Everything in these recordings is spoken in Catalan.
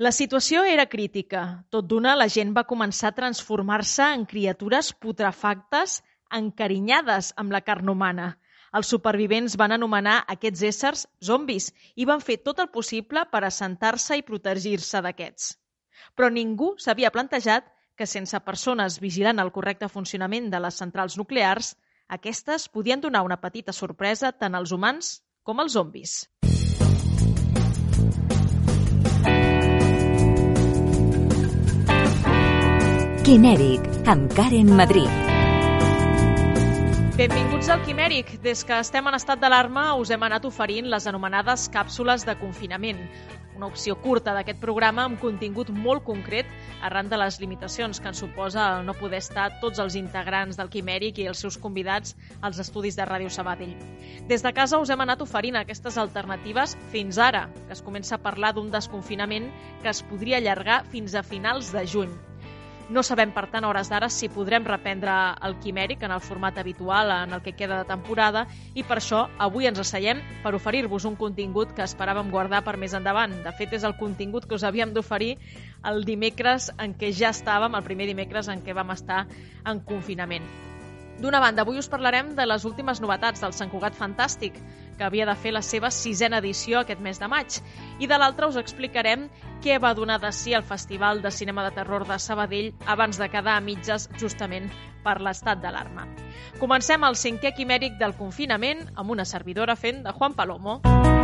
La situació era crítica. Tot d'una, la gent va començar a transformar-se en criatures putrefactes encarinyades amb la carn humana. Els supervivents van anomenar aquests éssers zombis i van fer tot el possible per assentar-se i protegir-se d'aquests. Però ningú s'havia plantejat que sense persones vigilant el correcte funcionament de les centrals nuclears, aquestes podien donar una petita sorpresa tant als humans com als zombis. Quimèric, amb Karen Madrid. Benvinguts al Quimèric. Des que estem en estat d'alarma us hem anat oferint les anomenades càpsules de confinament, una opció curta d'aquest programa amb contingut molt concret arran de les limitacions que ens suposa el no poder estar tots els integrants del Quimèric i els seus convidats als estudis de Ràdio Sabadell. Des de casa us hem anat oferint aquestes alternatives fins ara, que es comença a parlar d'un desconfinament que es podria allargar fins a finals de juny. No sabem, per tant, a hores d'ara si podrem reprendre el Quimèric en el format habitual en el que queda de temporada i per això avui ens asseiem per oferir-vos un contingut que esperàvem guardar per més endavant. De fet, és el contingut que us havíem d'oferir el dimecres en què ja estàvem, el primer dimecres en què vam estar en confinament. D'una banda, avui us parlarem de les últimes novetats del Sant Cugat Fantàstic, que havia de fer la seva 6ª edició aquest mes de maig. I de l'altra us explicarem què va donar de si el Festival de Cinema de Terror de Sabadell abans de quedar a mitges justament per l'estat d'alarma. Comencem el 5è Quimèric del confinament amb una servidora fent de Juan Palomo.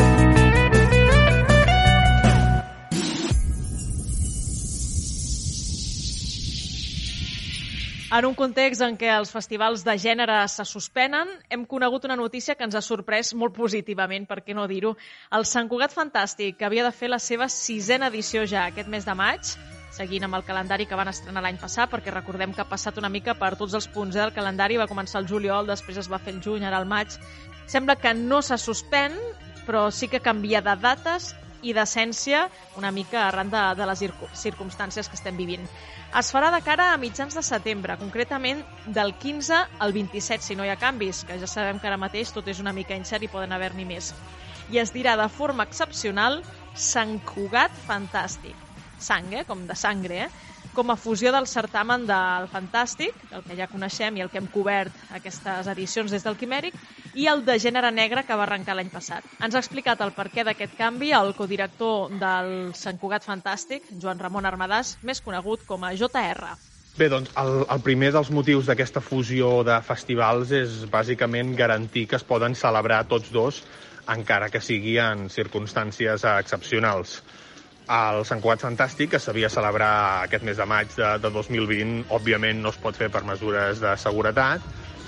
En un context en què els festivals de gènere se suspenen, hem conegut una notícia que ens ha sorprès molt positivament, per què no dir-ho. El Sant Cugat Fantàstic, que havia de fer la seva 6ª edició ja aquest mes de maig, seguint amb el calendari que van estrenar l'any passat, perquè recordem que ha passat una mica per tots els punts del calendari, va començar el juliol, després es va fer el juny, ara el maig. Sembla que no se suspèn, però sí que canvia de dates i d'essència una mica arran de les circumstàncies que estem vivint. Es farà de cara a mitjans de setembre, concretament del 15 al 27, si no hi ha canvis, que ja sabem que ara mateix tot és una mica incert i poden haver-n'hi més. I es dirà de forma excepcional Sant Cugat Fantàstic. Sang, com de sangre, com a fusió del certamen del Fantàstic, el que ja coneixem i el que hem cobert aquestes edicions des del Quimèric, i el de gènere negre que va arrencar l'any passat. Ens ha explicat el perquè d'aquest canvi el codirector del Sant Cugat Fantàstic, Joan Ramon Armadàs, més conegut com a JR. Bé, doncs el primer dels motius d'aquesta fusió de festivals és bàsicament garantir que es poden celebrar tots dos, encara que sigui en circumstàncies excepcionals. El Sant Cugat Fantàstic, que s'havia de celebrar aquest mes de maig de 2020, òbviament no es pot fer per mesures de seguretat,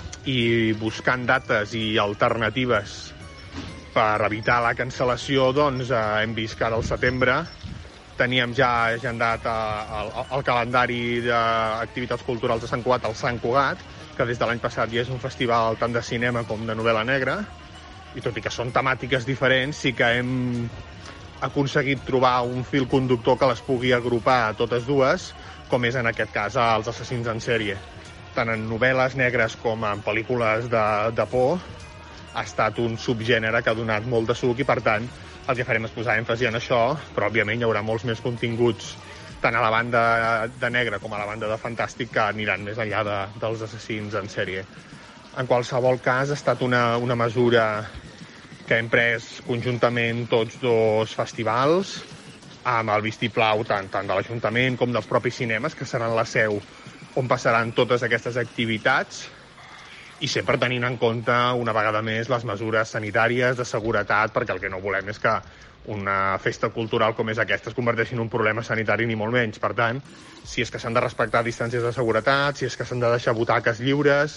i buscant dates i alternatives per evitar la cancel·lació, doncs hem vist que ara al setembre teníem ja agendat el calendari d'activitats culturals de Sant Cugat, el Sant Cugat, que des de l'any passat ja és un festival tant de cinema com de novel·la negra, i tot i que són temàtiques diferents, sí que hem aconseguit trobar un fil conductor que les pugui agrupar totes dues, com és en aquest cas els assassins en sèrie. Tant en novel·les negres com en pel·lícules de por, ha estat un subgènere que ha donat molt de suc i, per tant, el que farem és posar èmfasi en això, però, òbviament, hi haurà molts més continguts, tant a la banda de negre com a la banda de fantàstic, que aniran més enllà dels assassins en sèrie. En qualsevol cas, ha estat una mesura que hem pres conjuntament tots dos festivals, amb el vistiplau tant de l'Ajuntament com dels propis cinemes, que seran la seu on passaran totes aquestes activitats, i sempre tenint en compte, una vegada més, les mesures sanitàries de seguretat, perquè el que no volem és que una festa cultural com és aquesta es converteixi en un problema sanitari, ni molt menys. Per tant, si és que s'han de respectar distàncies de seguretat, si és que s'han de deixar butaques lliures,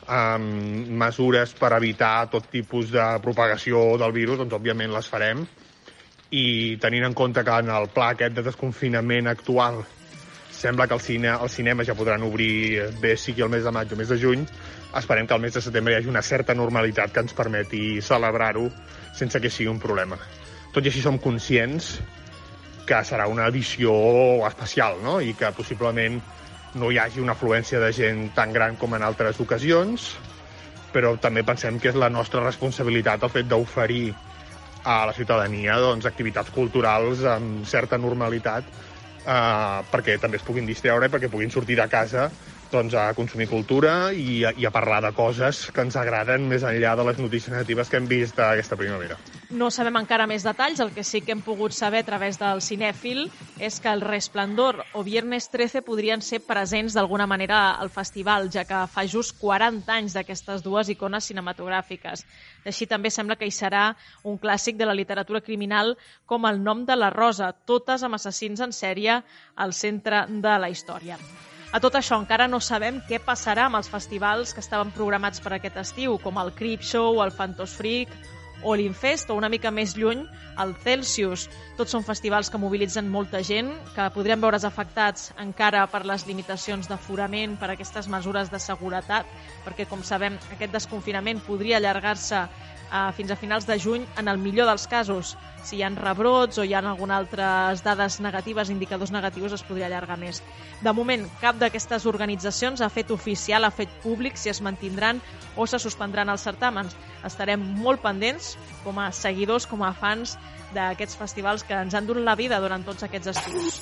mesures per evitar tot tipus de propagació del virus, doncs òbviament les farem, i tenint en compte que en el pla aquest de desconfinament actual sembla que els cinemes ja podran obrir bé sigui el mes de maig o mes de juny, esperem que al mes de setembre hi hagi una certa normalitat que ens permeti celebrar-ho sense que sigui un problema. Tot i així som conscients que serà una edició especial, no? I que possiblement no hi hagi una afluència de gent tan gran com en altres ocasions, però també pensem que és la nostra responsabilitat el fet d'oferir a la ciutadania activitats culturals amb certa normalitat, perquè també es puguin distreure, perquè puguin sortir de casa a consumir cultura i a parlar de coses que ens agraden més enllà de les notícies negatives que hem vist aquesta primavera. No sabem encara més detalls, el que sí que hem pogut saber a través del cinèfil és que El Resplandor o Viernes 13 podrien ser presents d'alguna manera al festival, ja que fa just 40 anys d'aquestes dues icones cinematogràfiques. Així també sembla que hi serà un clàssic de la literatura criminal com El nom de la Rosa, totes amb assassins en sèrie al centre de la història. A tot això, encara no sabem què passarà amb els festivals que estaven programats per aquest estiu, com el Creepshow, el Phantos Freak o l'Infest, o una mica més lluny, el Celsius. Tots són festivals que mobilitzen molta gent, que podrien veure's afectats encara per les limitacions d'aforament, per aquestes mesures de seguretat, perquè, com sabem, aquest desconfinament podria allargar-se fins a finals de juny, en el millor dels casos. Si hi ha rebrots o hi ha alguna altres dades negatives, indicadors negatius, es podria allargar més. De moment, cap d'aquestes organitzacions ha fet oficial, ha fet públic si es mantindran o se suspendran els certàmens. Estarem molt pendents, com a seguidors, com a fans d'aquests festivals que ens han donat la vida durant tots aquests estius.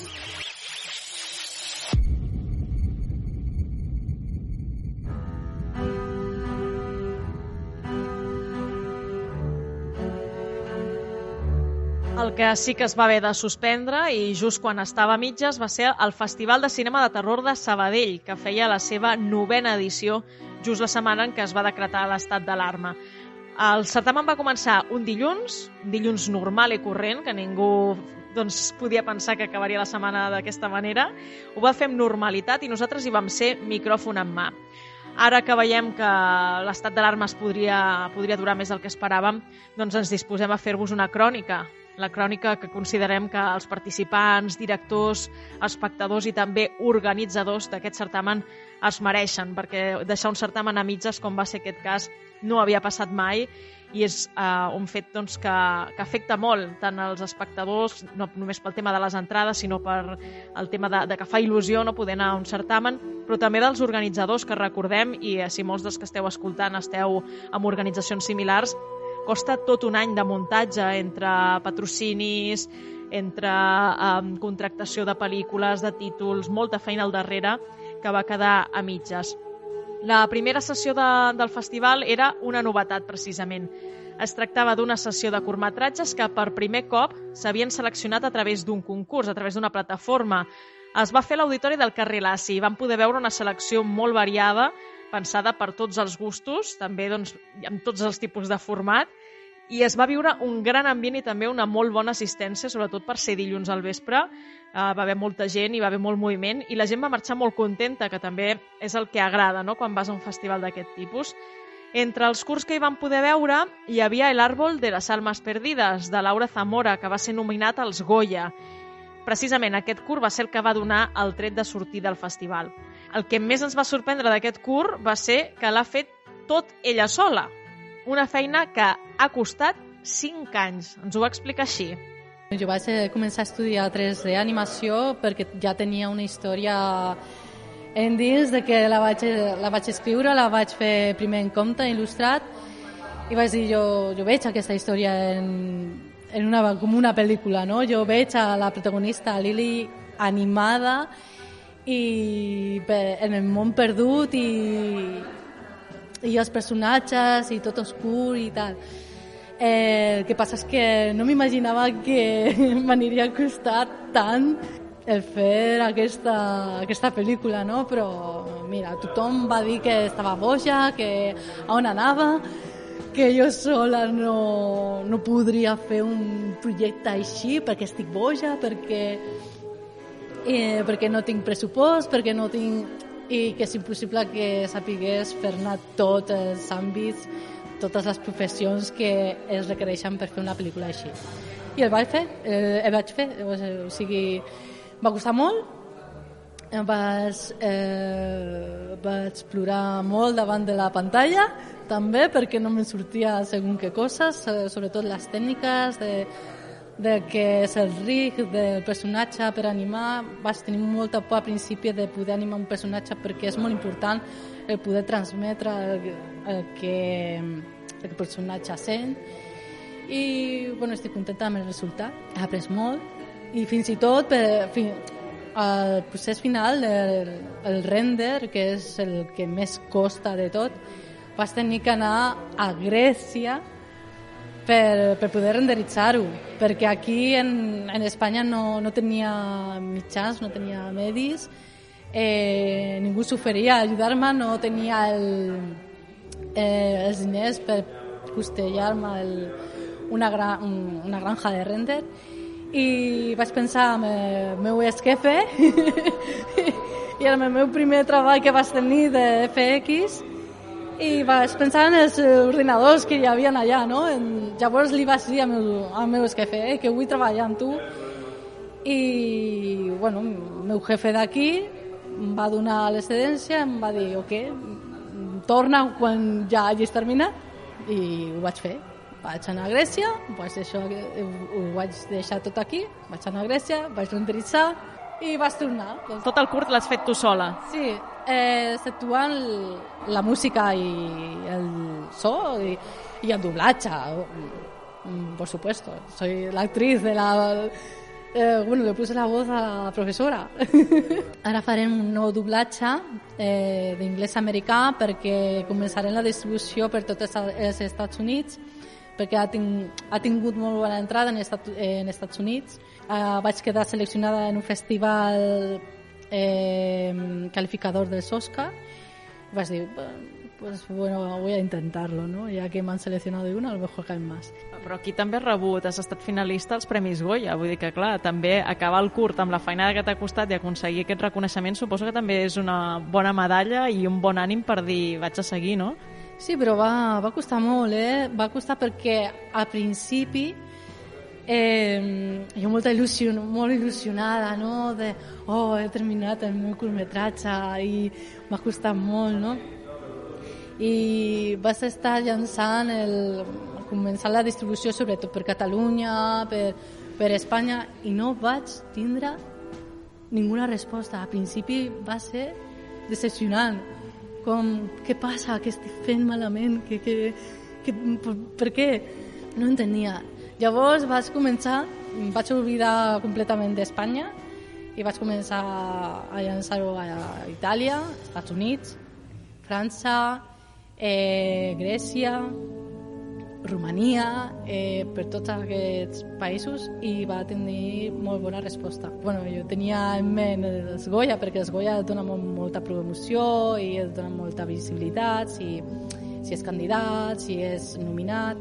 El que sí que es va haver de suspendre, i just quan estava a mitges, va ser el Festival de Cinema de Terror de Sabadell, que feia la seva 9a edició just la setmana en què es va decretar l'estat d'alarma. El certamen va començar un dilluns normal i corrent, que ningú podia pensar que acabaria la setmana d'aquesta manera. Ho va fer amb normalitat i nosaltres hi vam ser micròfon en mà. Ara que veiem que l'estat d'alarma podria durar més del que esperàvem, doncs ens disposem a fer-vos una crònica. La crònica que considerem que els participants, directors, espectadors i també organitzadors d'aquest certamen es mereixen, perquè deixar un certamen a mitges, com va ser aquest cas, no havia passat mai i és un fet que afecta molt tant els espectadors, no només pel tema de les entrades, sinó per el tema de que fa il·lusió no poder anar a un certamen, però també dels organitzadors, que recordem, i si molts dels que esteu escoltant esteu amb organitzacions similars, costa tot un any de muntatge entre patrocinis, entre contractació de pel·lícules, de títols, molta feina al darrere que va quedar a mitges. La primera sessió del festival era una novetat, precisament. Es tractava d'una sessió de curtmetratges que per primer cop s'havien seleccionat a través d'un concurs, a través d'una plataforma. Es va fer a l'Auditori del carrer Laci i vam poder veure una selecció molt variada, pensada per tots els gustos, també amb tots els tipus de format, i es va viure un gran ambient i també una molt bona assistència, sobretot per ser dilluns al vespre. Va haver molta gent, hi va haver molt moviment i la gent va marxar molt contenta, que també és el que agrada, no?, quan vas a un festival d'aquest tipus. Entre els curts que hi vam poder veure hi havia El árbol de las almas perdidas, de Laura Zamora, que va ser nominat als Goya. Precisament aquest curt va ser el que va donar el tret de sortir del festival. El que més ens va sorprendre d'aquest curt va ser que l'ha fet tot ella sola. Una feina que ha costat 5 anys. Ens ho va explicar així. Jo vaig començar a estudiar 3D animació perquè ja tenia una història en dins de que la vaig escriure, la vaig fer primer en conte, il·lustrat, i vaig dir, jo veig aquesta història com una pel·lícula, no? Jo veig a la protagonista, Lily, animada i en el món perdut i els personatges i tot oscur i tal. El que passa és que no m'imaginava que m'aniria a costar tant el fer aquesta pel·lícula, no? Però mira, tothom va dir que estava boja, que on anava, que jo sola no podria fer un projecte així perquè estic boja, perquè no tinc pressupost, perquè no tinc... i que és impossible que sapigués fer-ne tots els àmbits, totes les professions que es requereixen per fer una pel·lícula així. I el vaig fer, o sigui, va costar molt, vaig plorar molt davant de la pantalla, també perquè no me sortia segons què coses, sobretot les tècniques de què és el rig del personatge per animar. Vaig tenir molta por al principi de poder animar un personatge perquè és molt important el poder transmetre el que el personatge sent, I bueno, estic contenta amb el resultat. He après molt i fins i tot el procés final, el render, que és el que més costa de tot, vas tenir que anar a Grècia per poder renderitzar-ho, perquè aquí en Espanya no tenia mitjans, no tenia medis, ningú s'oferia a ajudar-me, no tenia els diners per costellar-me una granja de render, i vaig pensar en el meu esquefe i en el meu primer treball que vaig tenir de FX, i vaig pensar en els ordinadors que hi havia allà, no? Llavors li vaig dir al meu jefe que vull treballar amb tu, i bueno, el meu jefe d'aquí em va donar l'excedència, em va dir ok, torna quan ja hagis terminat, i ho vaig fer. Vaig anar a Grècia, ho vaig deixar tot aquí, vaig anar a Grècia, vaig renderitzar i vaig tornar. Tot el curt l'has fet tu sola? Sí, exceptuant la música i el so y el doblatge, por supuesto. Soy la actriz de la... bueno, le puse la voz a la professora. Ara farem un nou doblatge d'inglès americà perquè començarem la distribució per tots els Estats Units, perquè ha tingut molt bona entrada en Estats Units. Vaig quedar seleccionada en un festival calificador dels Oscar. Vaig dir, pues bueno, voy a intentarlo, ¿no? Ya que m'han seleccionado una, a lo mejor caen más. Però aquí també has estat finalista als Premis Goya, vull dir que clar, també acabar el curt amb la feinada que t'ha costat i aconseguir aquest reconeixement suposo que també és una bona medalla i un bon ànim per dir vaig a seguir, no? Sí, però va costar molt, va costar perquè al principi jo molt il·lusionada, no? He terminat el meu curtmetratge i m'ha costat molt, no? I vas estar llançant començar la distribució sobretot per Catalunya, per Espanya, i no vaig tindre ninguna resposta. Al principi va ser decepcionant. Què passa? Què estic fent malament? Per què? No entenia. Llavors vaig oblidar completament d'Espanya i vaig començar a llançar-ho a Itàlia, Estats Units, França, Grècia, Romania, per tots aquests països, i va tenir molt bona resposta. Bueno, jo tenia en ment els Goya, perquè els Goya et donen molta promoció i et donen molta visibilitat, si és candidat, si és nominat,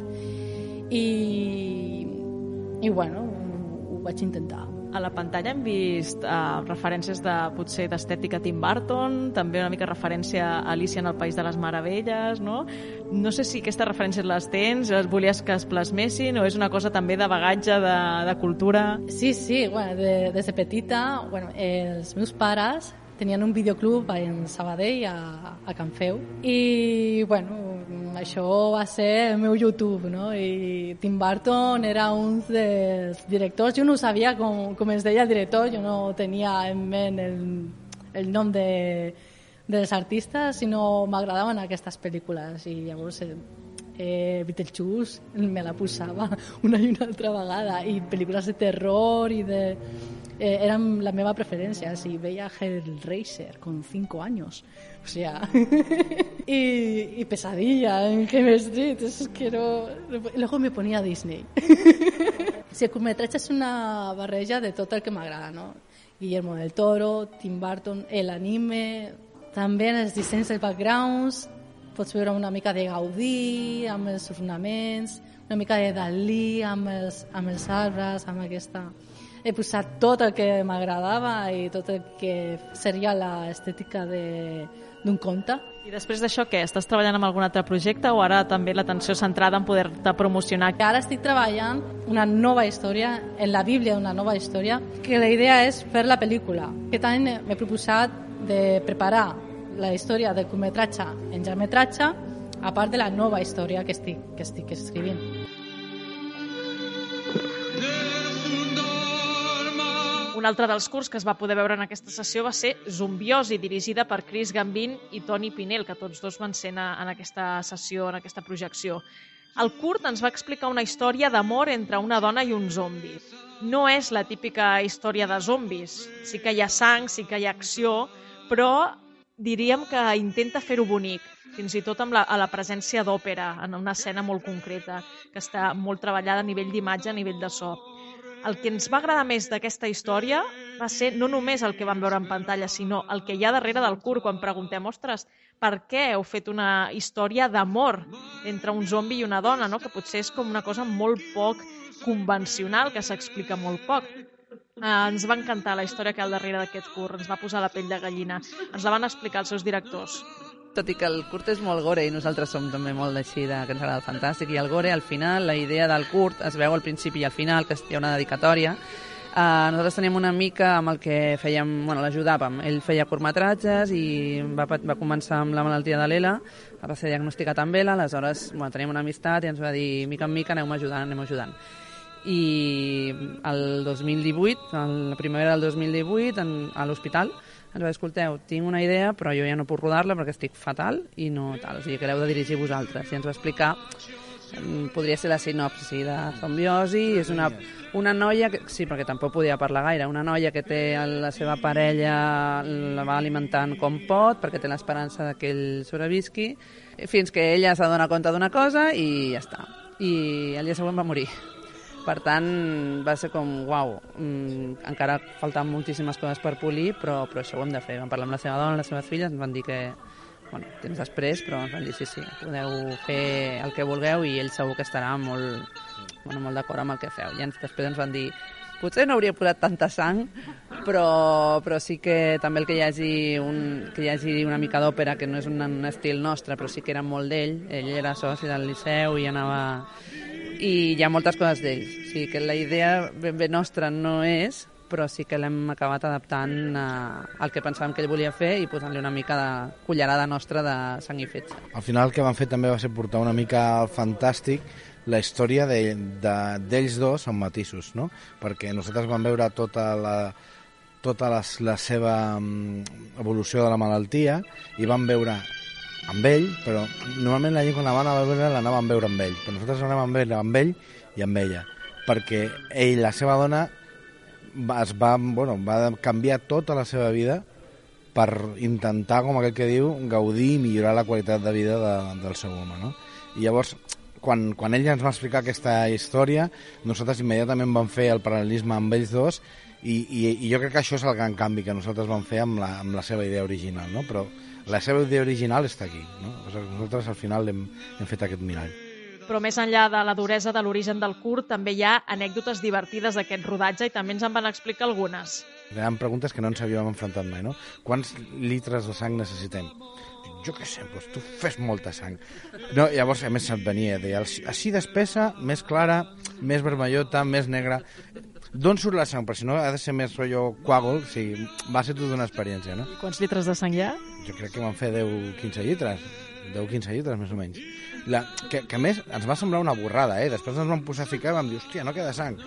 i bueno, ho vaig intentar. A la pantalla hem vist referències potser d'estètica Tim Burton, també una mica referència a Alicia en el País de les Meravelles, no? No sé si aquestes referències les tens, volies que es plasmessin, o és una cosa també de bagatge, de cultura? Sí, bueno, des de petita, bueno, els meus pares tenien un videoclub en Sabadell, a Can Feu, i bueno, això va ser el meu YouTube, no? I Tim Burton era un dels directors. Jo no sabia com es deia el director, jo no tenia en ment el nom dels artistes, sinó m'agradaven aquestes pel·lícules, i llavors Beetlejuice me la posava una i una altra vegada, i pel·lícules de terror eran la meva preferencia. Si veía Hellraiser con 5 años, o sea, y Pesadilla en Game Street, es que no. Luego me ponía Disney. Si el curtmetratge és una barreja de tot el que m'agrada, no? Guillermo del Toro, Tim Burton, l'anime, també els dissenys dels backgrounds, pots veure una mica de Gaudí amb els ornaments, una mica de Dalí amb els arbres, amb aquesta... He posat tot el que m'agradava i tot el que seria l'estètica d'un conte. I després d'això què? Estàs treballant en algun altre projecte o ara també l'atenció centrada en poder-te promocionar? Ara estic treballant una nova història, en la Bíblia d'una nova història, que la idea és fer la pel·lícula. Aquest any m'he proposat de preparar la història del curtmetratge en llargmetratge, a part de la nova història que estic escrivint. Un altre dels curts que es va poder veure en aquesta sessió va ser Zombiosi, dirigida per Chris Gambin i Toni Pinell, que tots dos van ser en aquesta sessió, en aquesta projecció. El curt ens va explicar una història d'amor entre una dona i un zombi. No és la típica història de zombis. Sí que hi ha sang, sí que hi ha acció, però diríem que intenta fer-ho bonic, fins i tot amb la presència d'òpera, en una escena molt concreta, que està molt treballada a nivell d'imatge, a nivell de so. El que ens va agradar més d'aquesta història va ser no només el que vam veure en pantalla, sinó el que hi ha darrere del curt, quan preguntem, ostres, per què heu fet una història d'amor entre un zombi i una dona, no? Que potser és com una cosa molt poc convencional, que s'explica molt poc. Ens va encantar la història que hi ha al darrere d'aquest curt, ens va posar la pell de gallina. Ens la van explicar els seus directors. Tot i que el curt és molt gore i nosaltres som també molt així que ens agrada el fantàstic, i el gore al final, la idea del curt es veu al principi i al final, que hi ha una dedicatòria. Nosaltres teníem una mica amb el que fèiem, l'ajudàvem. Ell feia curtmetratges i va començar amb la malaltia de l'ELA, va ser diagnosticat amb ELA, aleshores teníem una amistat i ens va dir, mica en mica anem ajudant. I el 2018, la primavera del 2018, a l'hospital, ens va dir, escolteu, tinc una idea, però jo ja no puc rodar-la perquè estic fatal i no tal, o sigui que l'heu de dirigir vosaltres. I ens va explicar, podria ser la sinopsi de Zombiosi, és una noia, sí, perquè tampoc podia parlar gaire, una noia que té la seva parella, la va alimentant com pot, perquè té l'esperança que ell sobrevisqui, fins que ella s'adona compte d'una cosa i ja està. I el dia següent va morir. Per tant, va ser com, uau, encara faltaven moltíssimes coses per polir, però això ho hem de fer. Vam parlar amb la seva dona, les seves filles, ens van dir que, temps després, però ens van dir sí, podeu fer el que vulgueu i ell segur que estarà molt d'acord amb el que feu. I després ens van dir, potser no hauria posat tanta sang, però sí que també el que hi hagi una mica d'òpera, que no és un estil nostre, però sí que era molt d'ell. Ell era soci del Liceu i anava... I hi ha moltes coses d'ells. O sigui que la idea ben bé nostra no és, però sí que l'hem acabat adaptant al que pensàvem que ell volia fer i posant-li una mica de cullerada nostra de sang i fetge. Al final el que vam fer també va ser portar una mica al fantàstic la història d'ells dos amb matisos, no? Perquè nosaltres vam veure tota la seva evolució de la malaltia i vam veure amb ell, però normalment la gent quan la van a veure l'anàvem a veure amb ell, però nosaltres anàvem a veure amb ell i amb ella, perquè ell, la seva dona, va canviar tota la seva vida per intentar, com aquell que diu, gaudir i millorar la qualitat de vida del seu home, no? I llavors, quan ella ens va explicar aquesta història, nosaltres immediatament vam fer el paral·lelisme amb ells dos i jo crec que això és el gran canvi que nosaltres vam fer amb la seva idea original, no? Però la seva idea original està aquí, no? Nosaltres al final hem fet aquest mirall. Però més enllà de la duresa de l'origen del curt, també hi ha anècdotes divertides d'aquest rodatge i també ens en van explicar algunes. Hi ha preguntes que no ens havíem enfrontat mai, no? Quants litres de sang necessitem? Jo què sé, doncs tu fes molta sang. No, llavors, a més, se't venia, deia, així d'espessa, més clara, més vermellota, més negra... D'on surt la sang? Perquè si no ha de ser més rotllo coàgul, o sigui, va ser tota una experiència, no? I quants litres de sang hi ha? Jo crec que van fer 10-15 llitres, 10-15 llitres més o menys. Que a més ens va semblar una borrada, després ens vam posar a ficar i vam dir, hòstia, no queda sang.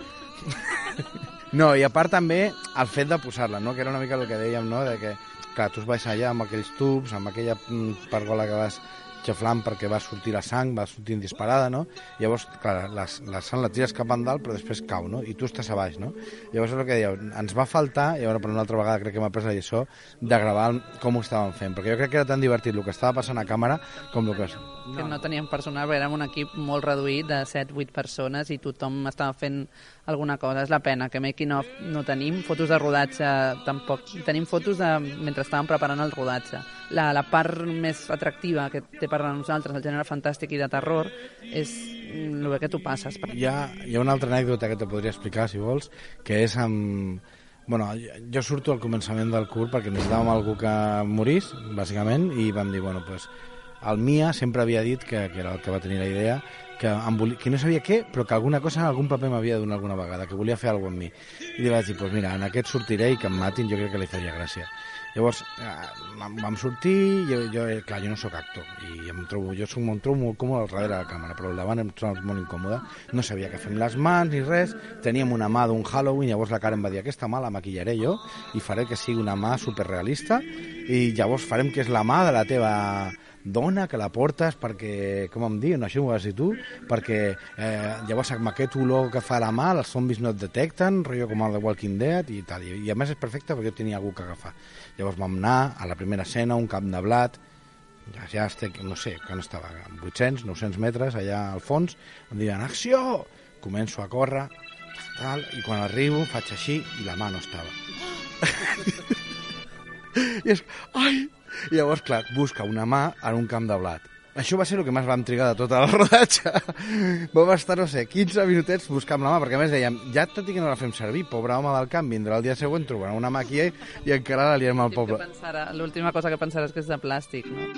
No, i a part també el fet de posar-la, no? Que era una mica el que dèiem, no? De que, clar, tu vas allà amb aquells tubs, amb aquella pergola que vas xaflant perquè va sortir la sang, va sortint disparada, no? Llavors, clar, la sang la tires cap endalt, però després cau, no? I tu estàs a baix, no? Llavors és el que dèieu, ens va faltar, i ara per una altra vegada crec que m'ha pres la lliçó, de gravar com ho estàvem fent, perquè jo crec que era tan divertit el que estava passant a càmera com el que... Que no teníem personal, perquè érem un equip molt reduït de 7-8 persones i tothom estava fent alguna cosa. És la pena que making of no tenim, fotos de rodatge tampoc. Tenim fotos de mentre estàvem preparant el rodatge. La part més atractiva que té per a nosaltres, el gènere fantàstic i de terror, és el que tu passes. Hi ha una altra anècdota que te podria explicar, si vols, que és amb... Bueno, jo surto al començament del curt perquè necessitàvem algú que morís, bàsicament, i vam dir, bueno, doncs... El Mia sempre havia dit, que era el que va tenir la idea, que no sabia què, però que alguna cosa, algun paper m'havia de donar alguna vegada, que volia fer alguna cosa amb mi. I li vaig dir, doncs mira, en aquest sortiré i que em matin, jo crec que li faria gràcia. Llavors, vam sortir, clar, jo no sóc actor, i em trobo molt còmode al darrere de la càmera, però al davant em trobo molt incòmode, no sabia què fer amb les mans ni res, teníem una mà d'un Halloween, llavors la Karen va dir, aquesta mà la maquillaré jo, i faré que sigui una mà superrealista, i llavors farem que és la mà de la teva dona, que la portes perquè, com em diuen, això m'ho vas dir tu, perquè llavors amb aquest olor que fa la mà, els zombis no et detecten, rotllo com el de Walking Dead i tal. I a més és perfecte perquè jo tenia algú que agafar. Llavors vam anar a la primera escena, un camp de blat, ja estic, no sé, quan estava, 800, 900 metres allà al fons, em diuen, acció! Començo a córrer, tal, i quan arribo faig així i la mà no estava. I és, ai! I llavors, clar, busca una mà en un camp de blat. Això va ser el que més vam trigar de tota la rodatge. Vam estar, no sé, 15 minutets buscant la mà, perquè a més dèiem, ja tot i que no la fem servir, pobre home del camp, vindrà el dia següent, trobarà una mà aquí i encara la liem al poble. L'última cosa que pensarà és que és de plàstic, no?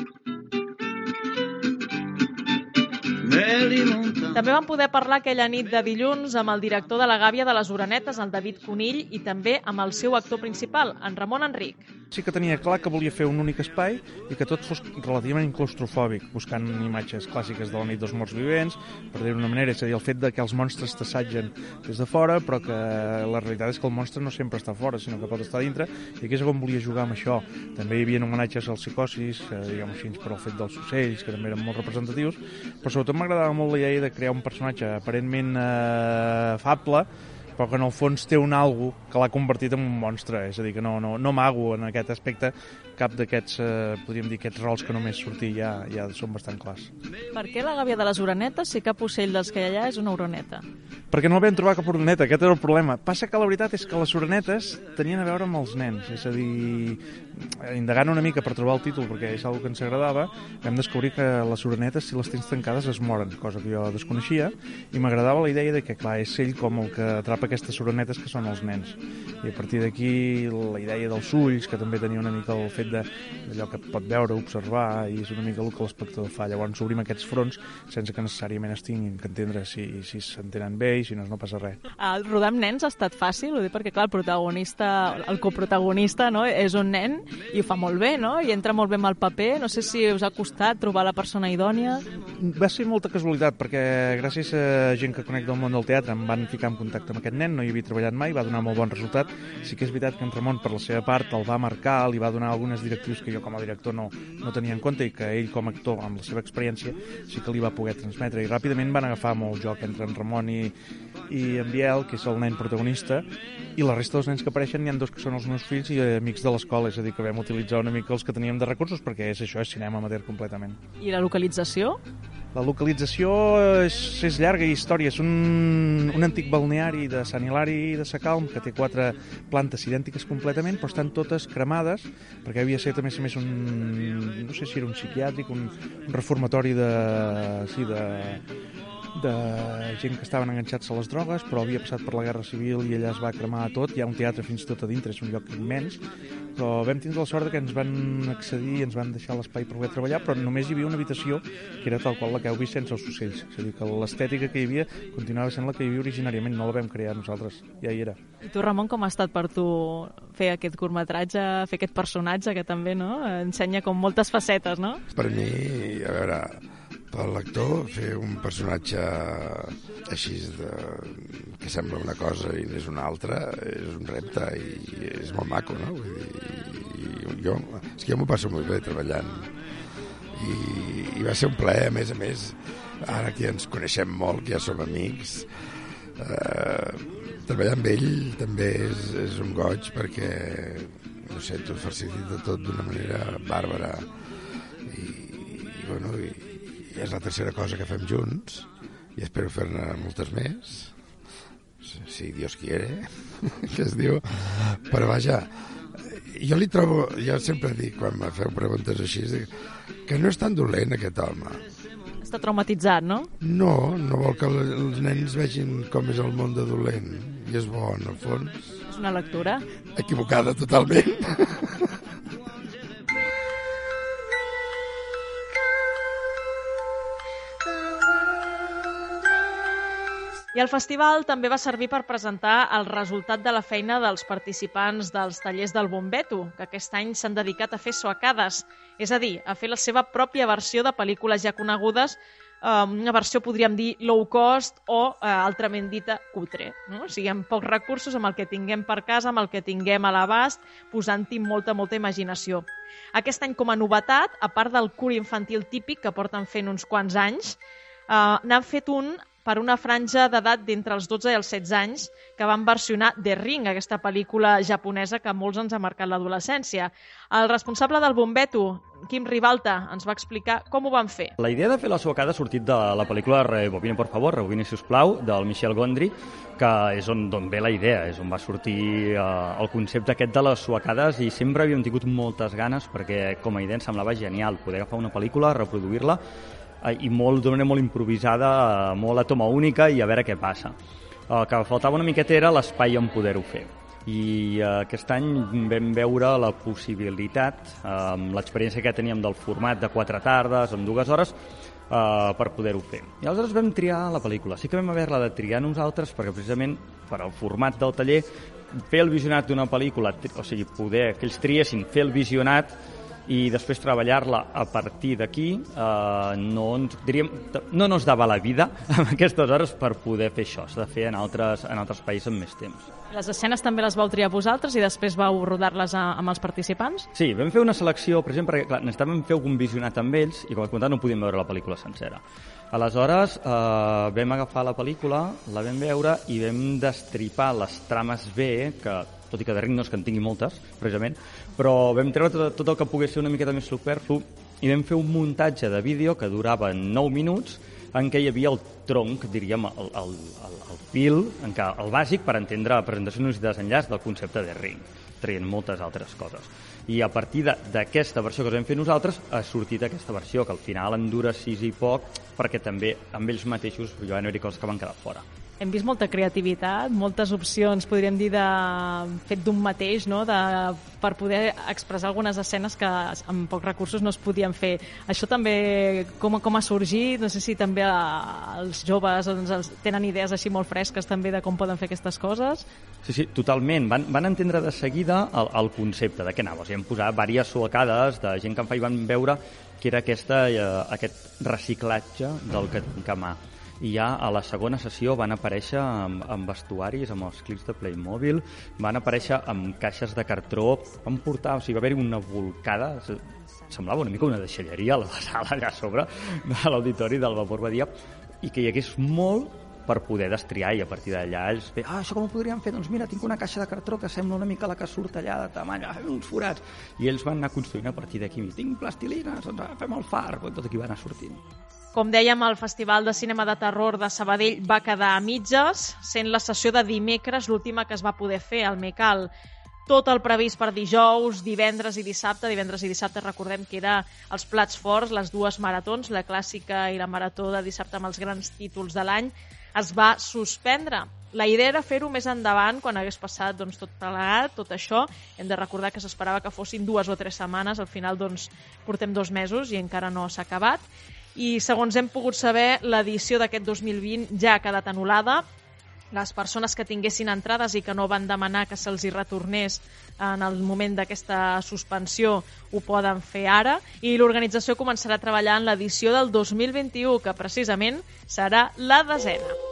També vam poder parlar aquella nit de dilluns amb el director de la Gàbia de les Orenetes, el David Conill, i també amb el seu actor principal, en Ramon Enric. Sí que tenia clar que volia fer un únic espai i que tot fos relativament claustrofòbic, buscant imatges clàssiques de la nit dels morts vivents, per dir-ho d'una manera, és a dir, el fet de que els monstres t'assatgen des de fora, però que la realitat és que el monstre no sempre està fora, sinó que pot estar dintre, i aquí és on volia jugar amb això. També hi havia homenatges als psicosis, diguem així, per al fet dels ocells, que també eren molt representatius, però sobretot m'agradava molt la idea de crear un personatge aparentment afable, però que en el fons té un algo que l'ha convertit en un monstre, és a dir, que no m'ago en aquest aspecte cap d'aquests, podríem dir, aquests rols que només sortir ja són bastant clars. Per què la Gàbia de les Orenetes si cap ocell dels que hi ha allà és una oroneta? Perquè no vam trobar cap oroneta, aquest era el problema. Passa que la veritat és que les orenetes tenien a veure amb els nens, és a dir, indagant una mica per trobar el títol, perquè és una que ens agradava, vam descobrir que les orenetes, si les tens tancades, es moren, cosa que jo desconeixia, i m'agradava la idea de que, clar, és ell com el que atrapa aquestes orenetes que són els nens. I a partir d'aquí la idea dels ulls, que també tenia una mica el fet d'allò que pot veure, observar, i és una mica el que l'espectador fa. Llavors obrim aquests fronts sense que necessàriament es tinguin que entendre si s'entenen bé i si no passa res. El rodar amb nens ha estat fàcil, ho dic perquè clar, el coprotagonista, no, és un nen i ho fa molt bé, no? I entra molt bé amb el paper. No sé si us ha costat trobar la persona idònia. Va ser molta casualitat, perquè gràcies a gent que conec del món del teatre em van ficar en contacte amb aquest nen, no hi havia treballat mai, va donar molt bon resultat. Sí que és veritat que en Ramon, per la seva part, el va marcar, li va donar algunes directrius que jo com a director no tenia en compte i que ell com a actor, amb la seva experiència, sí que li va poder transmetre. I ràpidament van agafar molt joc entre en Ramon i en Biel, que és el nen protagonista, i la resta dels nens que apareixen n'hi ha dos que són els meus fills i amics de l'escola, és a dir, que vam utilitzar una mica els que teníem de recursos, perquè és això, és cinema amateur completament. I la localització? La localització és llarga i història. És un antic balneari de Sant Hilari de Sacalm que té 4 plantes idèntiques completament, però estan totes cremades, perquè havia estat, a més a més, no sé si era un psiquiàtric, un reformatori de gent que estaven enganxats a les drogues, però havia passat per la Guerra Civil i ella es va cremar tot. Hi ha un teatre fins i tot a dintre, és un lloc immens, però vam tindre la sort que ens van accedir i ens van deixar l'espai per poder treballar, però només hi havia una habitació que era tal qual la que heu vist sense els ocells. És a dir, que l'estètica que hi havia continuava sent la que hi havia originàriament, no la vam crear nosaltres, ja hi era. I tu, Ramon, com ha estat per tu fer aquest curtmetratge, fer aquest personatge que també ensenya com moltes facetes, no? Per mi, a veure, per l'actor, fer un personatge així que sembla una cosa i és una altra és un repte i és molt maco, no? Vull dir, és que jo m'ho passo molt bé treballant i va ser un plaer, a més, ara que ja ens coneixem molt, que ja som amics, treballar amb ell també és un goig perquè ho sento, facilita tot d'una manera bàrbara i és la tercera cosa que fem junts i espero fer-ne moltes més, si Dios quiere, que es diu, però vaja, jo sempre dic quan me feu preguntes així que no és tan dolent aquest home. Està traumatitzat, no? No vol que els nens vegin com és el món de dolent i és bo en el fons. És una lectura equivocada totalment. I el festival també va servir per presentar el resultat de la feina dels participants dels tallers del Bombeto, que aquest any s'han dedicat a fer suacades, és a dir, a fer la seva pròpia versió de pel·lícules ja conegudes una versió, podríem dir, low cost o altrament dita cutre. No? O sigui, amb pocs recursos, amb el que tinguem per casa, amb el que tinguem a l'abast, posant-hi molta imaginació. Aquest any, com a novetat, a part del curt infantil típic que porten fent uns quants anys, n'han fet un per una franja d'edat d'entre els 12 i els 16 anys que van versionar The Ring, aquesta pel·lícula japonesa que a molts ens ha marcat l'adolescència. El responsable del Bombeto, Quim Ribalta, ens va explicar com ho van fer. La idea de fer la suacada ha sortit de la pel·lícula Rebobine, por favor, Rebobine, sisplau, del Michel Gondry, que és d'on ve la idea, és on va sortir el concepte aquest de les suacades, i sempre havíem tingut moltes ganes perquè com a idea em semblava genial poder agafar una pel·lícula, reproduir-la i d'una manera molt improvisada, molt a toma única, i a veure què passa. El que faltava una miqueta era l'espai on poder-ho fer. I aquest any vam veure la possibilitat, amb l'experiència que teníem del format de 4 tardes, amb 2 hores, per poder-ho fer. I aleshores vam triar la pel·lícula. Sí que vam haver-la de triar nosaltres perquè precisament per al format del taller fer el visionat d'una pel·lícula, o sigui, poder que ells triessin fer el visionat i després treballar-la a partir d'aquí, no ens dava la vida en aquestes hores per poder fer això. S'ha de fer en altres països amb més temps. Les escenes també les vau triar vosaltres i després vau rodar-les amb els participants? Sí, vam fer una selecció, per exemple, perquè necessitàvem fer algun visionat amb ells i com he comentat no podíem veure la pel·lícula sencera. Aleshores vam agafar la pel·lícula, la vam veure i vam destripar les trames B, que tot i que de Ring no és que en tingui moltes, precisament, però vam treure tot el que pogués ser una miqueta més superflu i vam fer un muntatge de vídeo que durava 9 minuts en què hi havia el tronc, diríem, el fil, en què el bàsic per entendre presentacions i desenllaç del concepte de Ring, traient moltes altres coses. I a partir d'aquesta versió que us vam fer nosaltres ha sortit aquesta versió, que al final en dura 6 i poc, perquè també amb ells mateixos hi van haver coses que van quedar fora. Hem vist molta creativitat, moltes opcions, podríem dir, fet d'un mateix, no? Per poder expressar algunes escenes que amb pocs recursos no es podien fer. Això també, com ha sorgit? No sé si també els joves tenen idees així molt fresques també de com poden fer aquestes coses? Sí, totalment. Van entendre de seguida el concepte de què anava. O sigui, hem posat diverses suacades de gent que en fa i van veure que era aquest reciclatge del que mà. I ja a la segona sessió van aparèixer amb vestuaris, amb els clips de Playmobil, van aparèixer amb caixes de cartró, van portar, o sigui, va haver-hi una volcada, semblava una mica una deixalleria a la sala allà a sobre de l'auditori del Vapor Badia, i que hi hagués molt per poder destriar, i a partir d'allà ells feien, això com ho podríem fer? Doncs mira, tinc una caixa de cartró que sembla una mica la que surt allà de tamany, fem uns forats, i ells van anar construint a partir d'aquí, tinc plastilines, doncs fem el far, tot aquí va anar sortint. Com dèiem, el Festival de Cinema de Terror de Sabadell va quedar a mitges, sent la sessió de dimecres l'última que es va poder fer al Mecal. Tot el previst per dijous, divendres i dissabte. Divendres i dissabte recordem que era els plats forts, les 2 maratons, la clàssica i la marató de dissabte amb els grans títols de l'any, es va suspendre. La idea era fer-ho més endavant, quan hagués passat tot plegat, tot això. Hem de recordar que s'esperava que fossin 2 o 3 setmanes, al final portem 2 mesos i encara no s'ha acabat. I segons hem pogut saber, l'edició d'aquest 2020 ja ha quedat anul·lada. Les persones que tinguessin entrades i que no van demanar que se'ls hi retornés en el moment d'aquesta suspensió ho poden fer ara, i l'organització començarà a treballar en l'edició del 2021, que precisament serà la 10ª.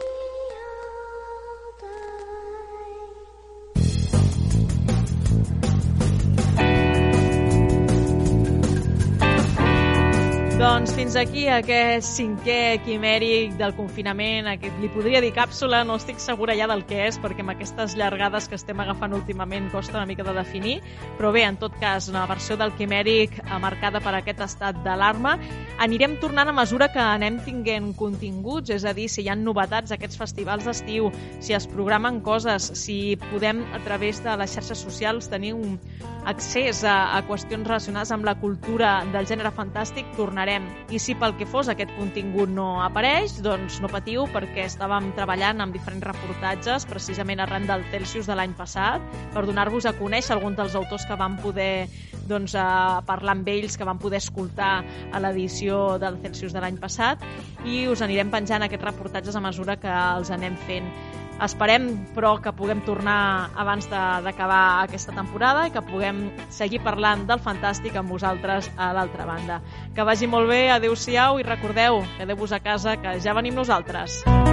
Doncs fins aquí aquest 5è quimèric del confinament, li podria dir càpsula, no estic segura ja del què és, perquè amb aquestes llargades que estem agafant últimament costa una mica de definir, però bé, en tot cas, una versió del quimèric marcada per aquest estat d'alarma. Anirem tornant a mesura que anem tinguent continguts, és a dir, si hi ha novetats d'aquests festivals d'estiu, si es programen coses, si podem a través de les xarxes socials tenir un accés a qüestions relacionades amb la cultura del gènere fantàstic, tornarem. I si pel que fos aquest contingut no apareix, doncs no patiu, perquè estàvem treballant amb diferents reportatges precisament arran del Celsius de l'any passat per donar-vos a conèixer alguns dels autors que vam poder parlar amb ells, que van poder escoltar a l'edició del Celsius de l'any passat, i us anirem penjant aquests reportatges a mesura que els anem fent. Esperem, però, que puguem tornar abans d'acabar aquesta temporada i que puguem seguir parlant del Fantàstic amb vosaltres a l'altra banda. Que vagi molt bé, adeu-siau, i recordeu, quedeu-vos a casa, que ja venim nosaltres.